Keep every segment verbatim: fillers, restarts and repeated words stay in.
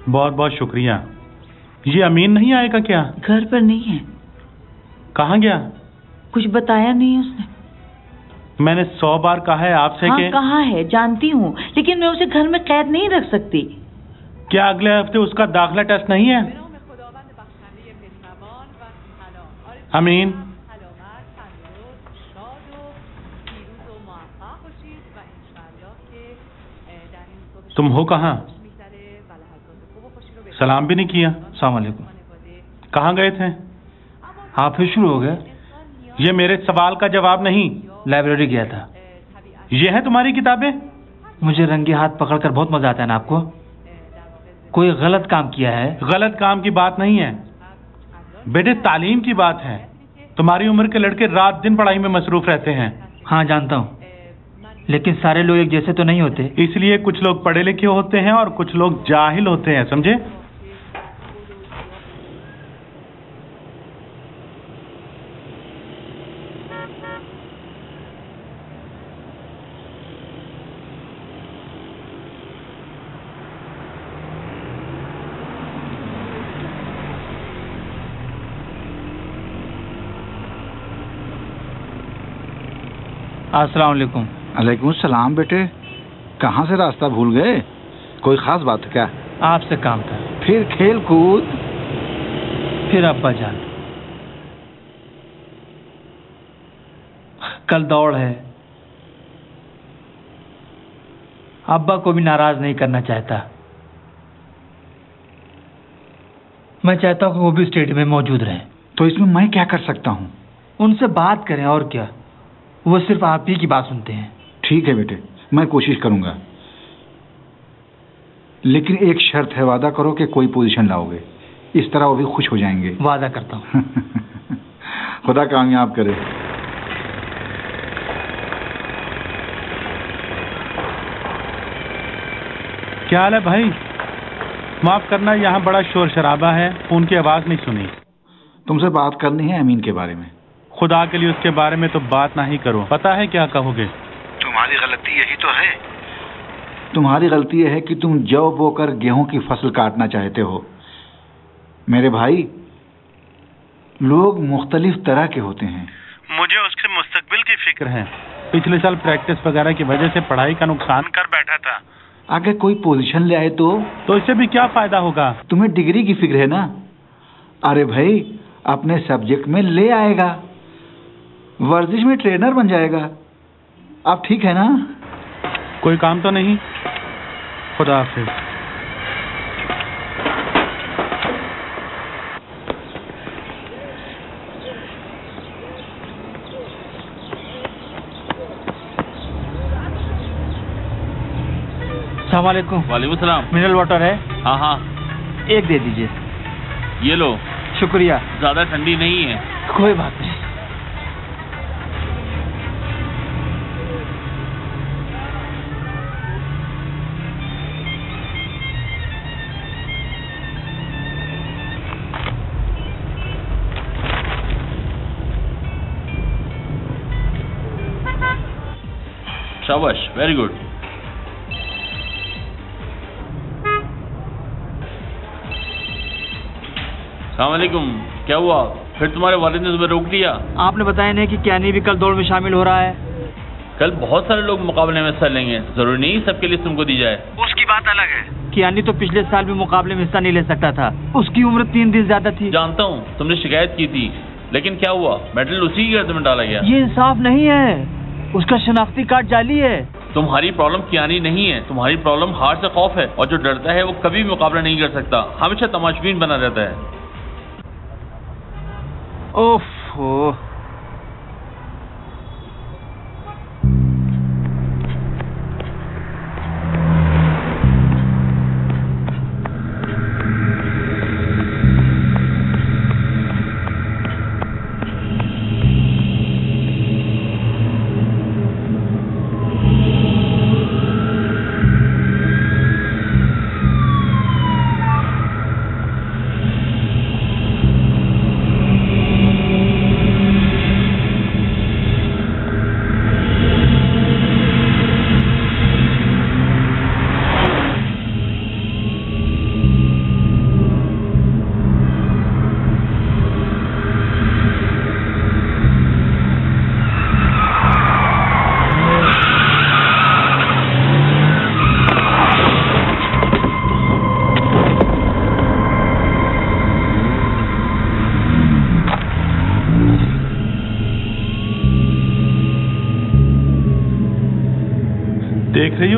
बहुत बहुत शुक्रिया। ये अमीन नहीं आएगा क्या? घर पर नहीं है। कहाँ गया? कुछ बताया नहीं उसने। मैंने सौ बार कहा है आपसे हाँ, कि कहा है, जानती हूँ, लेकिन मैं उसे घर में कैद नहीं रख सकती। क्या अगले हफ्ते उसका दाखिला टेस्ट नहीं है? अमीन, तुम हो कहाँ? सलाम भी नहीं किया। अस्सलाम वालेकुम। कहाँ गए थे? हाँ, फिर शुरू हो गए। ये मेरे सवाल का जवाब नहीं। लाइब्रेरी गया था। ये है तुम्हारी किताबें? मुझे रंगे हाथ पकड़कर बहुत मजा आता है ना आपको। कोई गलत काम किया है? गलत काम की बात नहीं है बेटे, तालीम की बात है। तुम्हारी उम्र के लड़के रात दिन पढ़ाई में मसरूफ रहते हैं। हाँ जानता हूँ, लेकिन सारे लोग एक जैसे तो नहीं होते। इसलिए कुछ लोग पढ़े लिखे होते हैं और कुछ लोग जाहिल होते हैं, समझे? अस्सलाम वालेकुम। वालेकुम सलाम। बेटे, कहाँ से रास्ता भूल गए? कोई खास बात है क्या? आपसे काम था। फिर खेल कूद? फिर अब्बा जान, कल दौड़ है। अब्बा को भी नाराज नहीं करना चाहता। मैं चाहता हूँ कि वो भी स्टेडियम में मौजूद रहे। तो इसमें मैं क्या कर सकता हूँ? उनसे बात करें, और क्या। वो सिर्फ आप ही की बात सुनते हैं। ठीक है बेटे, मैं कोशिश करूंगा, लेकिन एक शर्त है, वादा करो कि कोई पोजीशन लाओगे। इस तरह वो भी खुश हो जाएंगे। वादा करता हूँ। खुदा कामयाब करे। क्या हाल है भाई? माफ करना, यहाँ बड़ा शोर शराबा है, उनकी आवाज नहीं सुनी। तुमसे बात करनी है अमीन के बारे में। खुदा के लिए उसके बारे में तो बात ना ही करो। पता है क्या कहोगे? तुम्हारी गलती यही तो है। तुम्हारी गलती यह है कि तुम जौ बोकर गेहूं की फसल काटना चाहते हो। मेरे भाई, लोग मुख्तलिफ तरह के होते हैं। मुझे उसके मुस्तकबिल की फिक्र है। पिछले साल प्रैक्टिस वगैरह की वजह से पढ़ाई का नुकसान कर बैठा था। अगर कोई पोजीशन ले आए तो तो इससे भी क्या फायदा होगा? तुम्हें डिग्री की फिक्र है ना? अरे भाई, अपने सब्जेक्ट में ले आएगा, वर्जिश में ट्रेनर बन जाएगा। आप ठीक है ना? कोई काम तो नहीं? खुदा हाफिज। अस्सलाम वालेकुम। वालेकुम सलाम। मिनरल वाटर है? हाँ हाँ, एक दे दीजिए। ये लो। शुक्रिया। ज्यादा ठंडी नहीं है। कोई बात नहीं। शाबाश, वेरी गुड। अस्सलाम वालेकुम। क्या हुआ? फिर तुम्हारे वालिद ने तुम्हें रोक दिया? आपने बताया नहीं कि क्यानी भी कल दौड़ में शामिल हो रहा है? कल बहुत सारे लोग मुकाबले में हिस्सा लेंगे, जरूरी नहीं सबके लिए तुमको दी जाए। उसकी बात अलग है। क्यानी तो पिछले साल भी मुकाबले में हिस्सा नहीं ले सकता था, उसकी उम्र तीन दिन ज्यादा थी। जानता हूँ, तुमने शिकायत की थी, लेकिन क्या हुआ? मेडल उसी की गर्द में डाला गया। ये इंसाफ नहीं है। उसका शनाख्ती कार्ड जाली है। तुम्हारी प्रॉब्लम कियानी नहीं है, तुम्हारी प्रॉब्लम हार से खौफ है, और जो डरता है वो कभी भी मुकाबला नहीं कर सकता, हमेशा तमाशबीन बना रहता है। ओफो।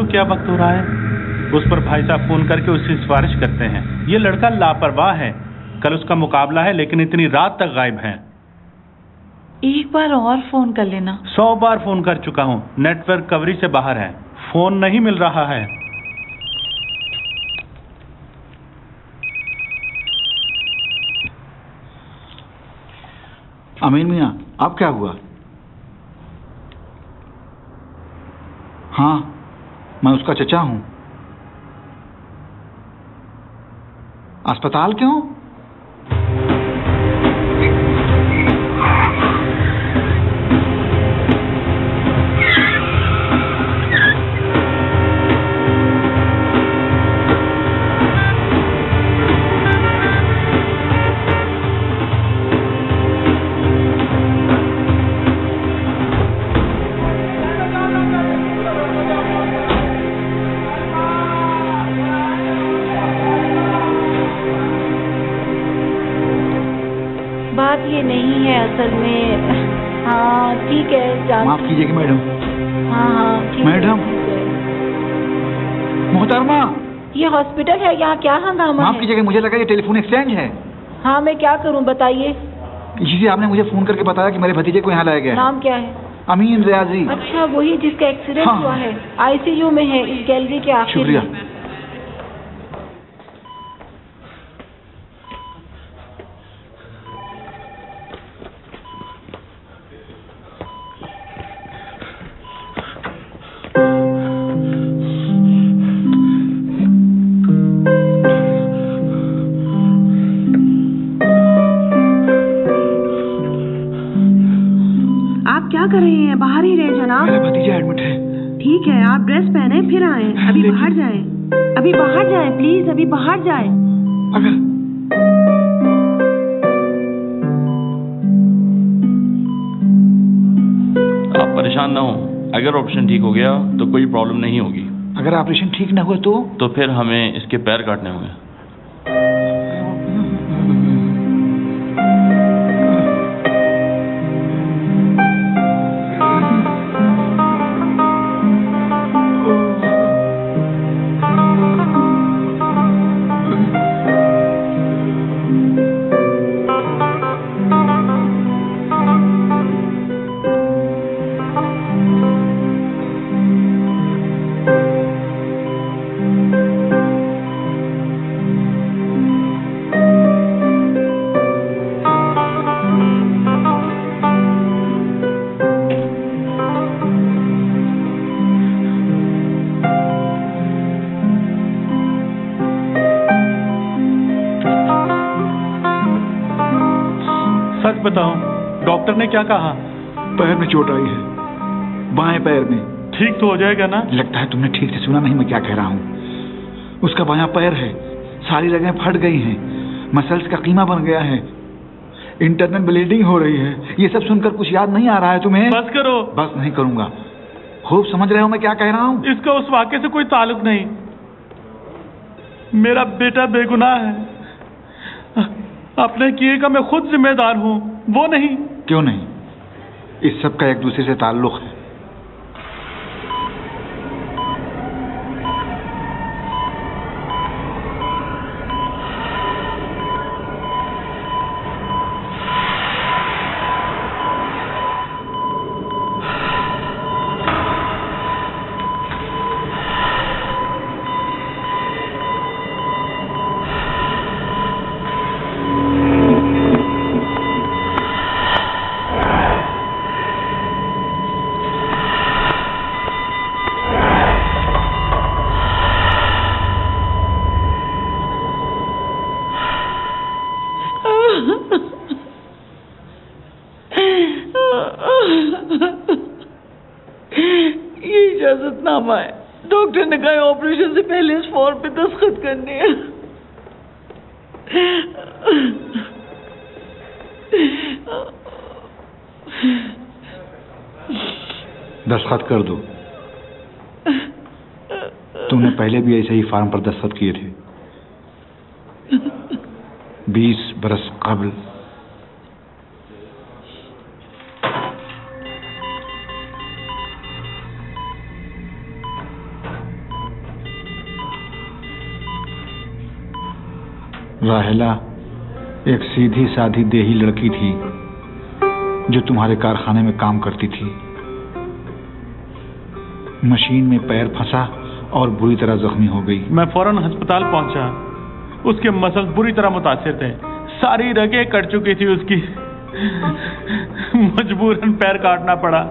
क्या वक्त हो रहा है? उस पर भाई साहब फोन करके उससे सिफारिश करते हैं। ये लड़का लापरवाह है। कल उसका मुकाबला है लेकिन इतनी रात तक गायब है। एक बार और फोन कर लेना। सौ बार फोन कर चुका हूँ, नेटवर्क कवरेज से बाहर है, फोन नहीं मिल रहा है। अमीन मियाँ, अब क्या हुआ? हाँ, मैं उसका चचा हूं। अस्पताल क्यों? बात ये नहीं है असल में। हाँ ठीक है, जान माफ कीजिएगा मैडम। हाँ हाँ ठीक मैडम। है। मोहतरमा, ये हॉस्पिटल है, यहाँ क्या हंगामा माफ है? कीजिएगा, मुझे लगा ये टेलीफोन एक्सचेंज है। हाँ मैं क्या करूँ बताइए। इसी से आपने मुझे फोन करके बताया कि मेरे भतीजे को यहाँ लाया गया है। नाम क्या है? अमीन रियाजी। अच्छा वही जिसका एक्सीडेंट हाँ। हुआ है, आईसीयू में है, इस गैलरी के आखिर शुक्रिया। में। क्या कर रहे हैं? बाहर ही रहे जनाब। मेरा भतीजा एडमिट है। ठीक है, आप ड्रेस पहने फिर आए। अभी लेकिन... बाहर जाएं। अभी बाहर जाएं प्लीज, अभी बाहर जाएं। अगर आप परेशान ना हो, अगर ऑपरेशन ठीक हो गया तो कोई प्रॉब्लम नहीं होगी। अगर ऑपरेशन ठीक ना हुआ तो तो फिर हमें इसके पैर काटने होंगे। सच बताओ, डॉक्टर ने क्या कहा? पैर में चोट आई है, बाएं पैर में। ठीक तो हो जाएगा ना? लगता है तुमने ठीक से सुना नहीं मैं क्या कह रहा हूँ। उसका बायां पैर है, सारी रगें फट गई हैं, मसल्स का कीमा बन गया है, इंटरनल ब्लीडिंग हो रही है। ये सब सुनकर कुछ याद नहीं आ रहा है तुम्हें? बस करो। बस नहीं करूंगा। खूब समझ रहे हो मैं क्या कह रहा हूँ? इसका उस वाक़े से कोई ताल्लुक नहीं। मेरा बेटा बेगुनाह है। अपने किए का मैं खुद जिम्मेदार हूँ, वो नहीं। क्यों नहीं? इस सब का एक दूसरे से ताल्लुक है। ये इजाजतनामा है। डॉक्टर ने कहा ऑपरेशन से पहले इस फॉर्म पे दस्तखत करने हैं। दस्तखत कर दो। तुमने पहले भी ऐसे ही फार्म पर दस्तखत किए थे, बीस बरस कबल। राहेला एक सीधी साधी देही लड़की थी जो तुम्हारे कारखाने में काम करती थी। मशीन में पैर फंसा और बुरी तरह जख्मी हो गई। मैं फौरन अस्पताल पहुंचा। उसके मसल्स बुरी तरह मुतासिर थे, सारी रगें कट चुकी थी उसकी। मजबूरन पैर काटना पड़ा।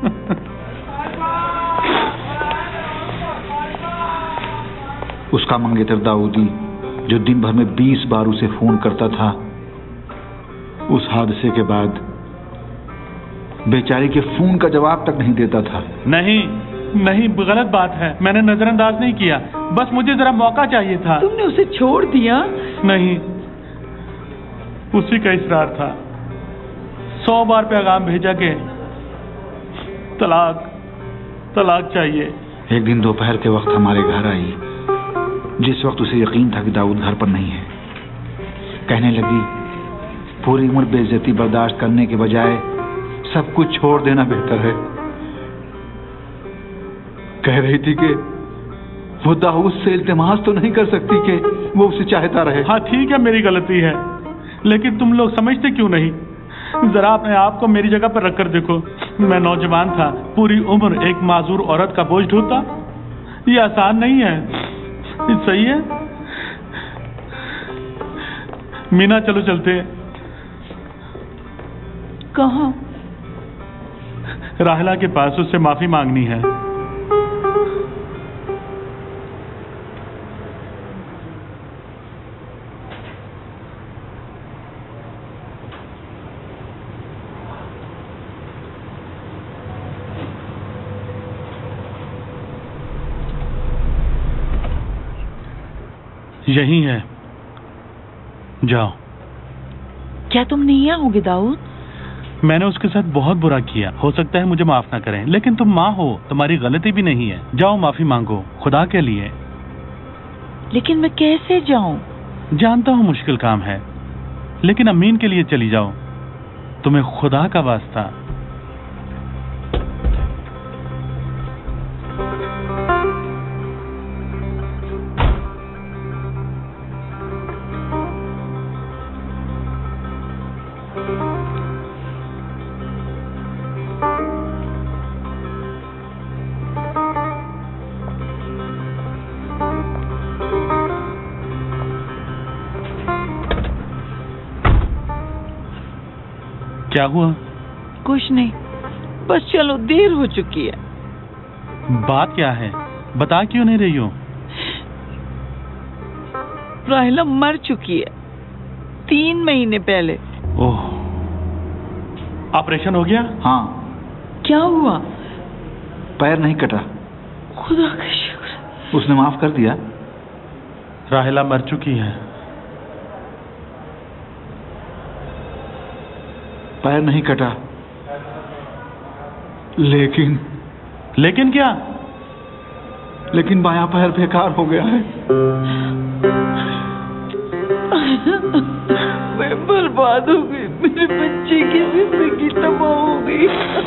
उसका मंगेतर दाऊदी जो दिन भर में बीस बार उसे फोन करता था, उस हादसे के बाद बेचारी के फोन का जवाब तक नहीं देता था। नहीं नहीं, गलत बात है। मैंने नजरअंदाज नहीं किया, बस मुझे जरा मौका चाहिए था। तुमने उसे छोड़ दिया? नहीं, उसी का इसरार था। सौ बार पैगाम भेजा के तलाक तलाक चाहिए। एक दिन दोपहर के वक्त हमारे घर आई, जिस वक्त उसे यकीन था कि दाऊद घर पर नहीं है। कहने लगी, पूरी उम्र बेइज्जती बर्दाश्त करने के बजाय सब कुछ छोड़ देना बेहतर है। कह रही थी कि वो दाऊद से इल्तिमास तो नहीं कर सकती कि वो उसे चाहता रहे। हाँ ठीक है, मेरी गलती है, लेकिन तुम लोग समझते क्यों नहीं? जरा अपने आप को मेरी जगह पर रखकर देखो। मैं नौजवान था, पूरी उम्र एक माजूर औरत का बोझ ढोता। ये आसान नहीं है। ये सही है मीना, चलो चलते हैं। कहाँ? राहेला के पास, उससे माफी मांगनी है। यही है, जाओ। क्या तुम नहीं आओगे दाऊद? मैंने उसके साथ बहुत बुरा किया, हो सकता है मुझे माफ ना करें, लेकिन तुम माँ हो, तुम्हारी गलती भी नहीं है। जाओ, माफी मांगो खुदा के लिए। लेकिन मैं कैसे जाऊं? जानता हूँ मुश्किल काम है, लेकिन अमीन के लिए चली जाओ। तुम्हें खुदा का वास्ता। क्या हुआ? कुछ नहीं, बस चलो, देर हो चुकी है। बात क्या है? बता क्यों नहीं रही हो? राहेला मर चुकी है तीन महीने पहले। ओह, ऑपरेशन हो गया? हाँ। क्या हुआ? पैर नहीं कटा। खुदा का शुक्र। उसने माफ कर दिया। राहेला मर चुकी है। पैर नहीं कटा, लेकिन लेकिन क्या? लेकिन बायां पैर बेकार हो गया है। मैं बर्बाद हो गई, मेरे बच्चे की जिंदगी तबाह हो गई।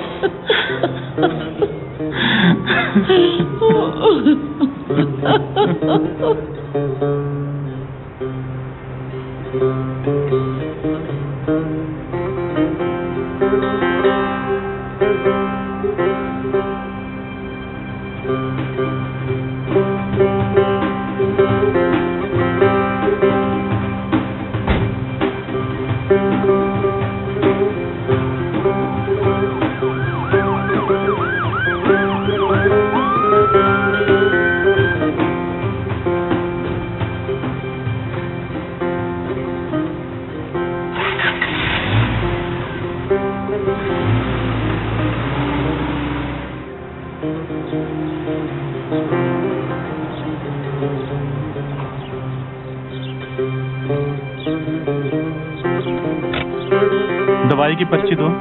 दवाई की पर्ची दो।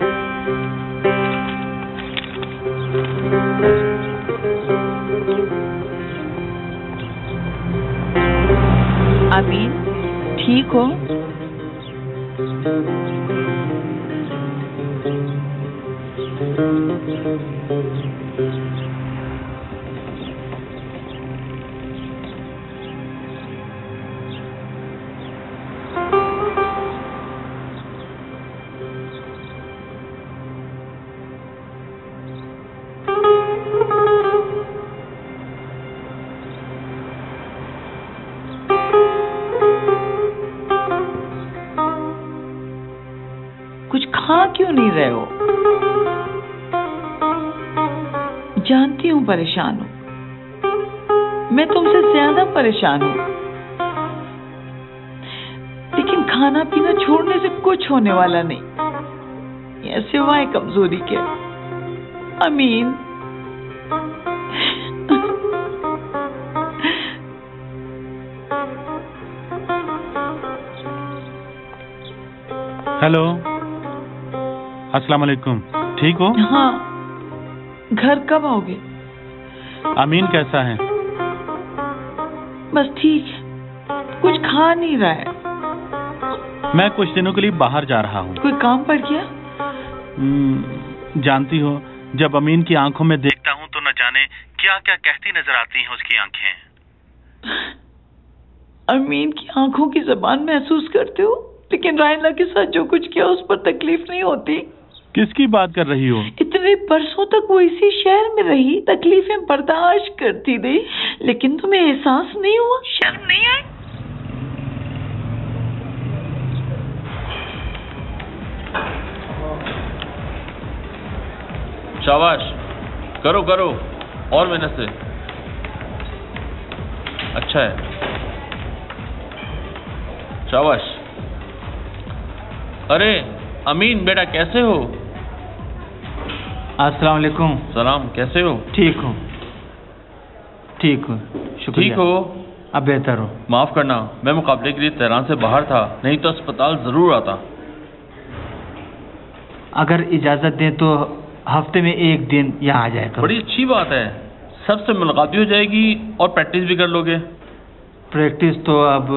अमीन, ठीक हो? क्यों नहीं रहे हो? जानती हूँ परेशान हूँ, मैं तुमसे ज्यादा परेशान हूँ, लेकिन खाना पीना छोड़ने से कुछ होने वाला नहीं, ये सिवाय कमजोरी के। अमीन, हेलो, अस्सलाम वालेकुम। ठीक हो? हाँ, घर कब आओगे? अमीन कैसा है? बस ठीक है, कुछ खा नहीं रहा है। मैं कुछ दिनों के लिए बाहर जा रहा हूँ। कोई काम पड़ गया? हम्म, जानती हो, जब अमीन की आंखों में देखता हूँ तो न जाने क्या क्या कहती नजर आती हैं उसकी आंखें। अमीन की आंखों की जबान महसूस करते हो, लेकिन रायला के साथ जो कुछ किया उस पर तकलीफ नहीं होती। किसकी बात कर रही हो? इतने बरसों तक वो इसी शहर में रही, तकलीफें बर्दाश्त करती रही, लेकिन तुम्हें एहसास नहीं हुआ? शर्म नहीं आई? शाबाश, करो करो और मेहनत से। अच्छा है, शाबाश। अरे अमीन बेटा, कैसे हो? अस्सलाम वालेकुम। सलाम, कैसे हो? ठीक हूँ, ठीक हूँ, शुक्रिया। ठीक हो? अब बेहतर हो। माफ करना, मैं मुकाबले के लिए तेहरान से बाहर था, नहीं तो अस्पताल जरूर आता। अगर इजाजत दें तो हफ्ते में एक दिन यहाँ आ जाया करो। बड़ी अच्छी बात है, सबसे मुलाकात भी हो जाएगी और प्रैक्टिस भी कर लोगे। प्रैक्टिस तो अब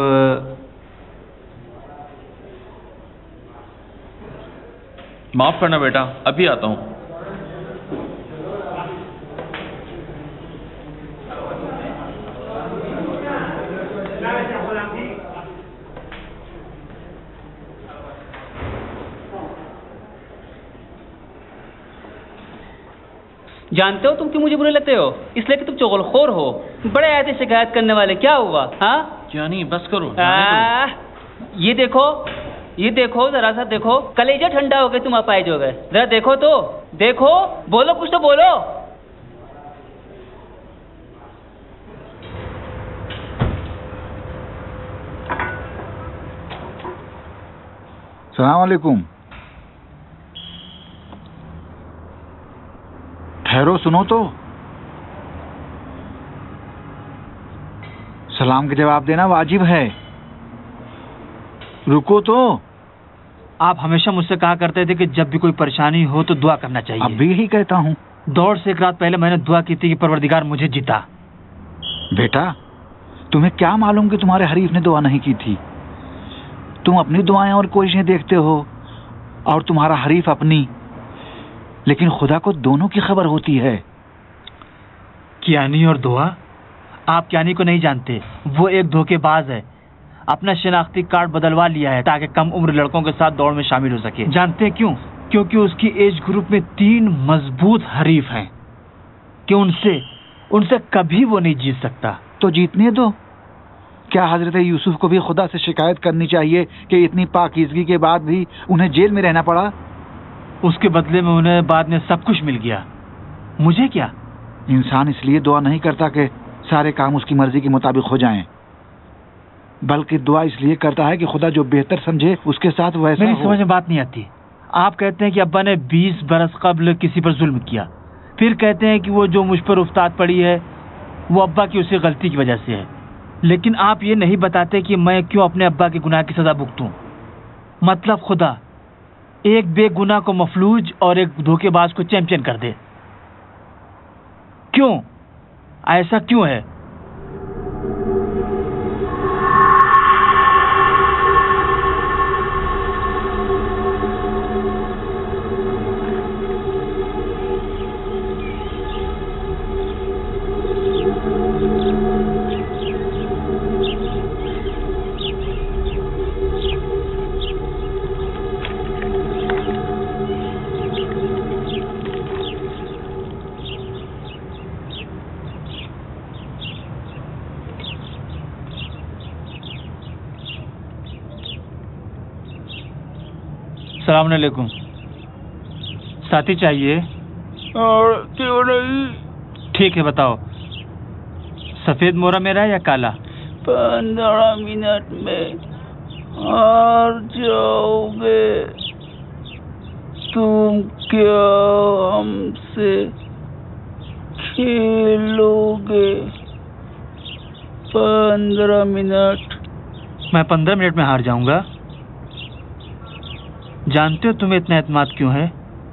माफ करना बेटा, अभी आता हूँ। जानते हो तुम क्यों मुझे बुरे लगते हो? इसलिए कि तुम चुगलखोर हो, बड़े आए थे शिकायत करने वाले। क्या हुआ? हाँ क्या नहीं, बस करो। आ, ये देखो, ये देखो, जरा सा देखो, कलेजा ठंडा हो गए तुम अपाहिज हो गए। जरा देखो तो, देखो, बोलो, कुछ तो बोलो। सलाम वालेकुम। ठहरो, सुनो तो। सलाम के जवाब देना वाजिब है। रुको तो। आप हमेशा मुझसे कहा करते थे कि जब भी कोई परेशानी हो तो दुआ करना चाहिए। अब भी यही कहता हूँ। दौड़ से एक रात पहले मैंने दुआ की थी कि परवरदिगार मुझे जीता। बेटा, तुम्हें क्या मालूम कि तुम्हारे हरीफ ने दुआ नहीं की थी? तुम अपनी दुआएं और कोशिशें देखते हो और तुम्हारा हरीफ अपनी, लेकिन खुदा को दोनों की खबर होती है। कियानी और दुआ? आप कियानी को नहीं जानते, वो एक धोखेबाज है। अपना शिनाख्ती कार्ड बदलवा लिया है ताकि कम उम्र लड़कों के साथ दौड़ में शामिल हो सके। जानते हैं क्यों? क्योंकि उसकी एज ग्रुप में तीन मजबूत हरीफ हैं कि उनसे उनसे कभी वो नहीं जीत सकता। तो जीतने दो। क्या हजरत यूसुफ को भी खुदा से शिकायत करनी चाहिए कि इतनी पाकीज़गी के बाद भी उन्हें जेल में रहना पड़ा? उसके बदले में उन्हें बाद में सब कुछ मिल गया। मुझे क्या? इंसान इसलिए दुआ नहीं करता कि सारे काम उसकी मर्जी के मुताबिक हो जाएं, बल्कि दुआ इसलिए करता है कि खुदा जो बेहतर समझे उसके साथ वैसा हो। मेरी समझ में बात नहीं आती। आप कहते हैं कि अब्बा ने बीस बरस कबल किसी पर जुल्म किया, फिर कहते हैं कि वो जो मुझ पर उफ्ताद पड़ी है वो अब्बा की उसी गलती की वजह से है, लेकिन आप ये नहीं बताते कि मैं क्यों अपने अब्बा के गुनाह की सजा भुगतूं। मतलब खुदा एक बेगुनाह को मफलूज और एक धोखेबाज को चैंपियन कर दे। क्यों? ऐसा क्यों है? अस्सलाम वालेकुम। साथी चाहिए? और क्यों नहीं? ठीक है, बताओ, सफेद मोरा मेरा है या काला? पंद्रह मिनट में हार जाओगे। तुम क्या हमसे खेलोगे? पंद्रह मिनट। मैं पंद्रह मिनट में हार जाऊंगा? जानते हो तुम्हें इतना एतमाद क्यों है?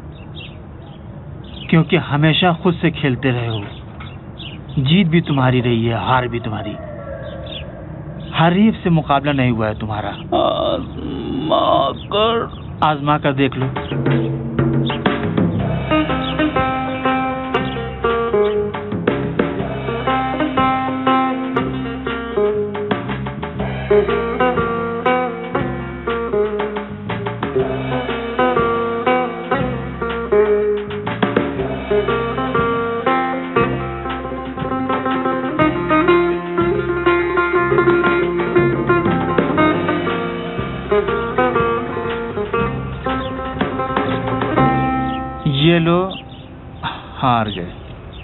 क्योंकि हमेशा खुद से खेलते रहे हो। जीत भी तुम्हारी रही है, हार भी तुम्हारी। हरीफ से मुकाबला नहीं हुआ है तुम्हारा। आजमा कर आजमा कर देख लो। ये लो, हार गए।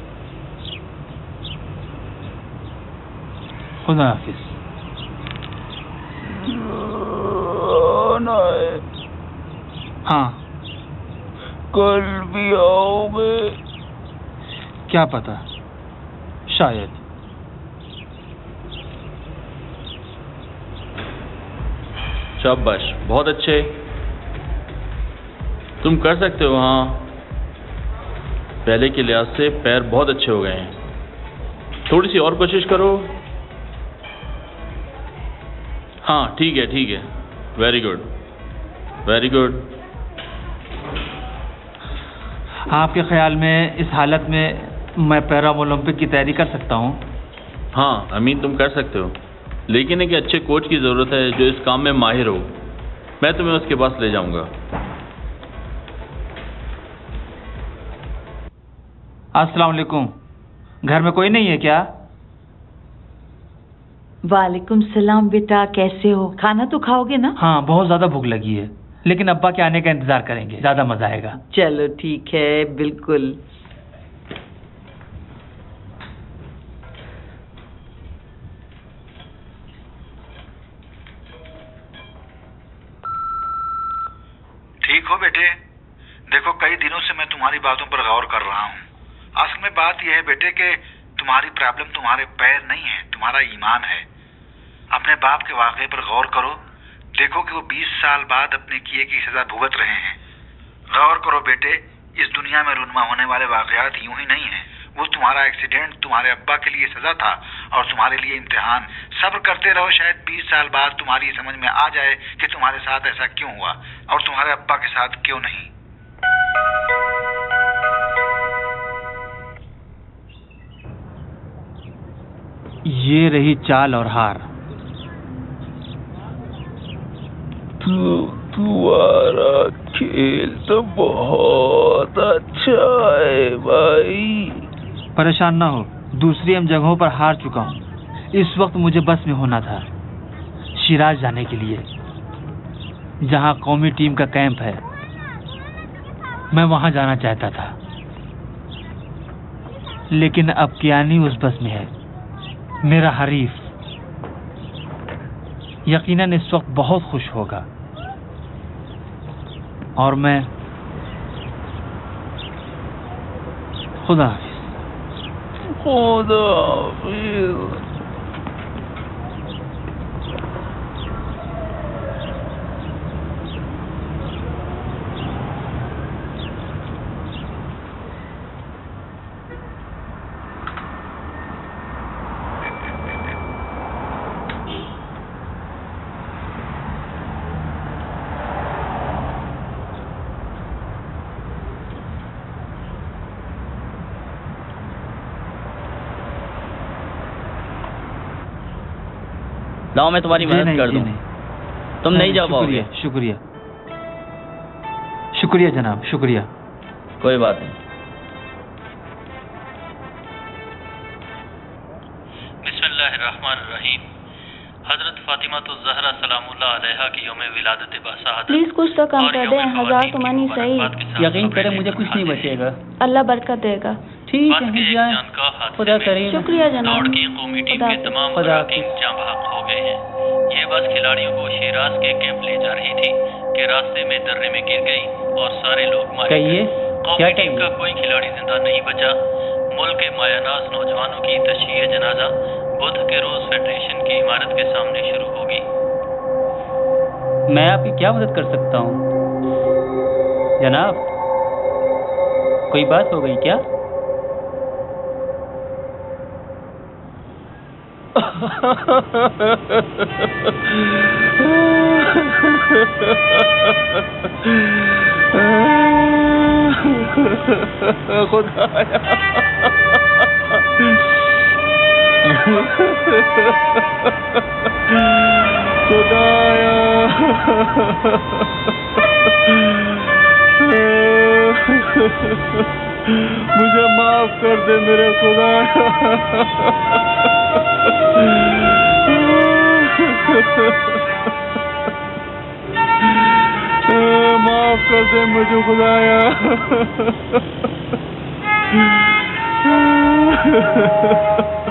खुदा हाफिज। हाँ, कल भी आओगे? क्या पता, शायद। शाबाश, बहुत अच्छे, तुम कर सकते हो। हाँ, पहले के लिहाज से पैर बहुत अच्छे हो गए हैं। थोड़ी सी और कोशिश करो। हाँ, ठीक है, ठीक है, वेरी गुड, वेरी गुड। आपके ख्याल में इस हालत में मैं पैरा ओलंपिक की तैयारी कर सकता हूँ? हाँ अमीन, तुम कर सकते हो, लेकिन एक अच्छे कोच की ज़रूरत है जो इस काम में माहिर हो। मैं तुम्हें उसके पास ले जाऊंगा। अस्सलाम वालेकुम। घर में कोई नहीं है क्या? वालेकुम सलाम बेटा, कैसे हो? खाना तो खाओगे ना? हाँ, बहुत ज्यादा भूख लगी है, लेकिन अब्बा के आने का इंतजार करेंगे, ज्यादा मजा आएगा। चलो ठीक है, बिल्कुल। ठीक हो बेटे? देखो, कई दिनों से मैं तुम्हारी बातों पर गौर कर रहा हूँ। असल में बात यह है बेटे कि तुम्हारी प्रॉब्लम तुम्हारे पैर नहीं है, तुम्हारा ईमान है। अपने बाप के वाक़े पर गौर करो, देखो कि वो बीस साल बाद अपने किए की सजा भुगत रहे हैं। गौर करो बेटे, इस दुनिया में रुनमा होने वाले वाक़यात यूं ही नहीं हैं। वो तुम्हारा एक्सीडेंट तुम्हारे अब्बा के लिए सजा था और तुम्हारे लिए इम्तिहान। सब्र करते रहो, शायद बीस साल बाद तुम्हारी समझ में आ जाए कि तुम्हारे साथ ऐसा क्यों हुआ और तुम्हारे अब्बा के साथ क्यों नहीं। ये रही चाल और हार। तु, तुम्हारा खेल तो बहुत अच्छा है भाई। परेशान ना हो, दूसरी हम जगहों पर हार चुका हूँ। इस वक्त मुझे बस में होना था शिराज जाने के लिए, जहाँ कौमी टीम का कैंप है। मैं वहाँ जाना चाहता था, लेकिन अब कियानी उस बस में है। मेरा हरीफ यकीनन इस वक्त बहुत खुश होगा और मैं खुदा हाफिज। खुदा हाफिज। लाओ मैं तुम्हारी मदद कर दूं। तुम नहीं जा पाओगे। शुक्रिया, शुक्रिया जनाब, शुक्रिया। कोई बात नहीं। बिस्मिल्लाहिर्रहमानिर्रहीम। हजरत फातिमा तो जहरा सलामुल्लाह अलैहा की यौम विलादत बाशहादत प्लीज कुछ तो कम कर दें, हजार तो मनी सही। यकीन करें मुझे कुछ नहीं बचेगा। अल्लाह बरकत देगा। ठीक है जाए, खुदा करीम। शुक्रिया जनाब। दौड़ की कौमी टीम के तमाम अराकीन जाँ बहक हो गए हैं। ये बस खिलाड़ियों को शिराज के कैंप ले जा रही थी कि रास्ते में दर्रे में गिर गई और सारे लोग मारे गए। कौमी टीम का कोई खिलाड़ी जिंदा नहीं बचा। मुल्क के मायानाज नौजवानों की तशय्ये जनाजा बुध के रोज फेडरेशन की इमारत के सामने शुरू होगी। मैं आपकी क्या मदद कर सकता हूँ जनाब? कोई बात हो गई क्या? खुदाया खुदाया मुझे माफ कर दे मेरे खुदाया। माफ कर दे मुझे खुदाया।